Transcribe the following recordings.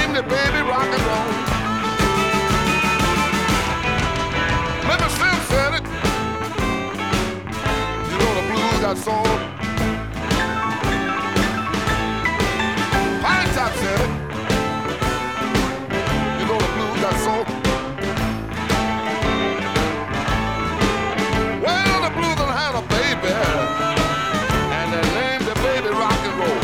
named it baby rock and roll. Maybe Slim said it. You know the blues got soul. Pine Top said it. You know the blues got soul. Well, the blues done had a baby, and they named the baby rock and roll.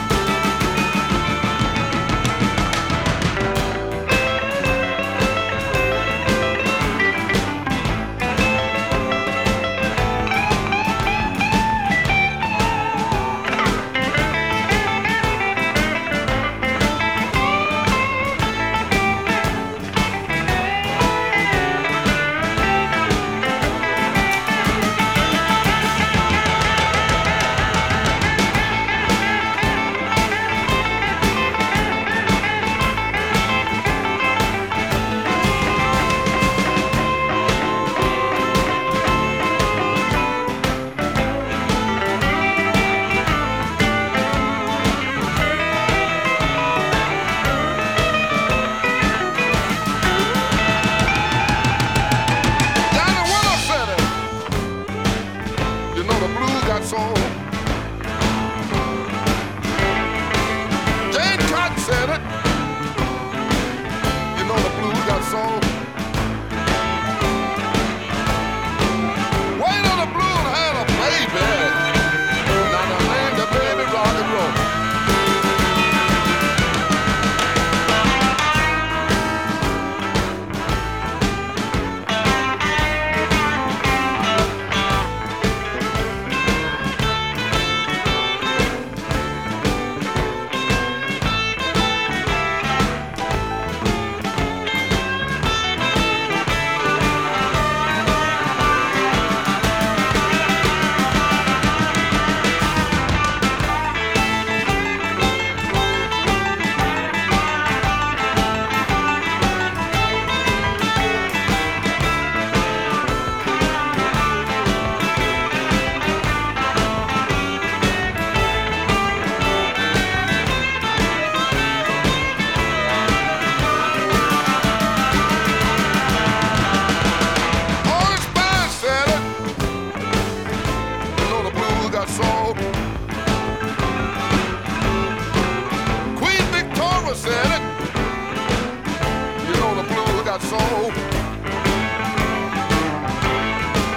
Soul. Jane Cotton said it. You know the blues got soul. Wait on the blues had a baby. Now the name the baby rock and roll. Soul. Queen Victoria said it. You know the blues got soul.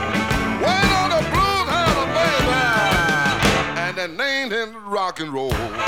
Wait on the blues had a baby, and they named him rock and roll.